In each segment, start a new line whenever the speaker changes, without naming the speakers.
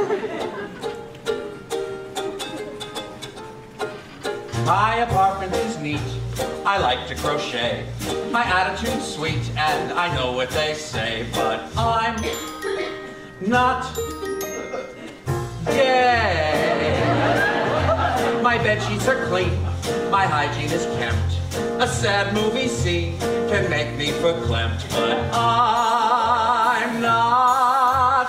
My apartment is neat, I like to crochet. My attitude's sweet, and I know what they say, but I'm not gay. My bed sheets are clean, my hygiene is kept. A sad movie scene can make me verklempt, but I'm not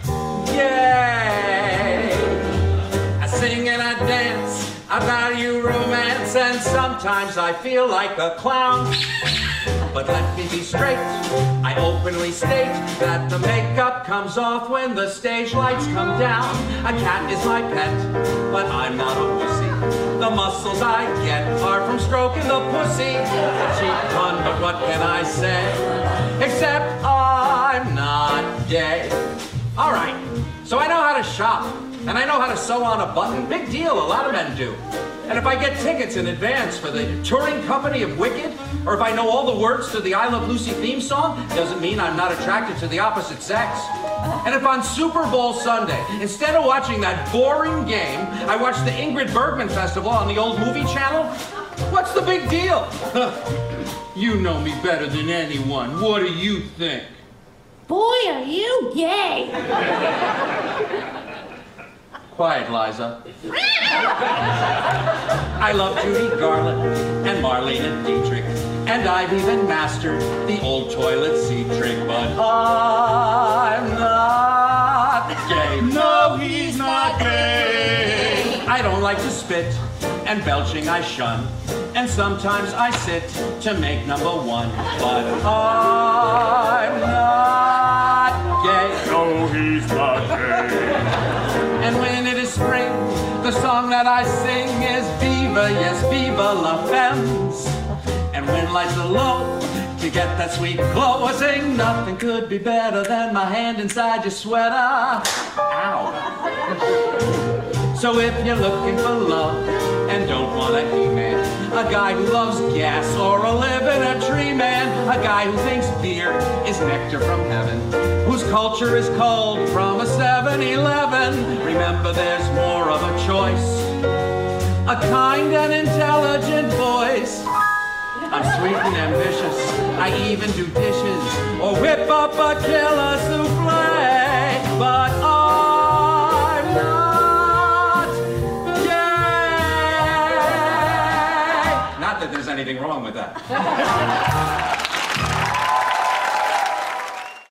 gay. I sing and I dance, I value romance, and sometimes I feel like a clown. But let me be straight, I openly state that the makeup comes off when the stage lights come down. A cat is my pet, but I'm not a pussy. The muscles I get are from stroking the pussy. A cheap pun, but what can I say? Except I'm not gay. All right, so I know how to shop, and I know how to sew on a button. Big deal, a lot of men do. And if I get tickets in advance for the touring company of Wicked, or if I know all the words to the I Love Lucy theme song, doesn't mean I'm not attracted to the opposite sex. And if on Super Bowl Sunday, instead of watching that boring game, I watch the Ingrid Bergman Festival on the old movie channel, what's the big deal? You know me better than anyone. What do you think?
Boy, are you gay.
Quiet, Liza. I love Judy Garland and Marlene Dietrich, and I've even mastered the old toilet seat trick, but I'm not gay.
No, he's not gay.
I don't like to spit, and belching I shun, and sometimes I sit to make number one, but I'm not gay.
No, he's not gay.
And when it is spring, the song that I sing is Viva, yes, Viva la Femmes. And when lights are low, to get that sweet glow, I sing nothing could be better than my hand inside your sweater. Ow. So if you're looking for love and don't want a he-man, a guy who loves gas or a living a tree man, a guy who thinks beer is nectar from heaven, whose culture is cold from a 7-Eleven. Remember, there's more of a choice, a kind and intelligent voice. I'm sweet and ambitious, I even do dishes or whip up a killer souffle, but I'm not gay. Not that there's anything wrong with that.